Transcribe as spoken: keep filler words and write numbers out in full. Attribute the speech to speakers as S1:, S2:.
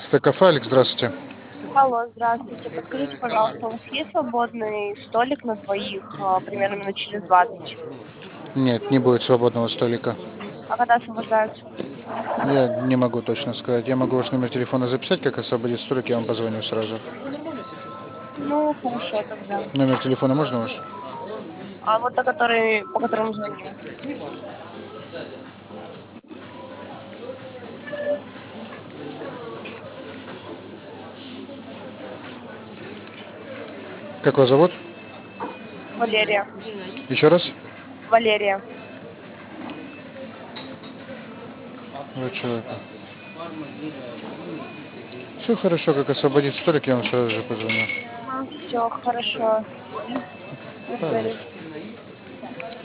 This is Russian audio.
S1: Стекафе, Алекс, здравствуйте.
S2: Алло, здравствуйте. Подскажите, пожалуйста, у вас есть свободный столик на двоих, а, примерно минут через двадцать?
S1: Нет, не будет свободного столика.
S2: А когда освобождаются?
S1: Я не могу точно сказать. Я могу ваш номер телефона записать, как освободить столик, я вам позвоню сразу.
S2: Ну, хорошо тогда.
S1: Номер телефона можно ваш?
S2: А вот та, который, по которому звоню.
S1: Как вас зовут?
S2: Валерия.
S1: Еще раз?
S2: Валерия.
S1: Вот человека. Все хорошо, как освободить столик, я вам сразу же позвоню.
S2: Все хорошо. Благодарю.
S1: Пожалуйста.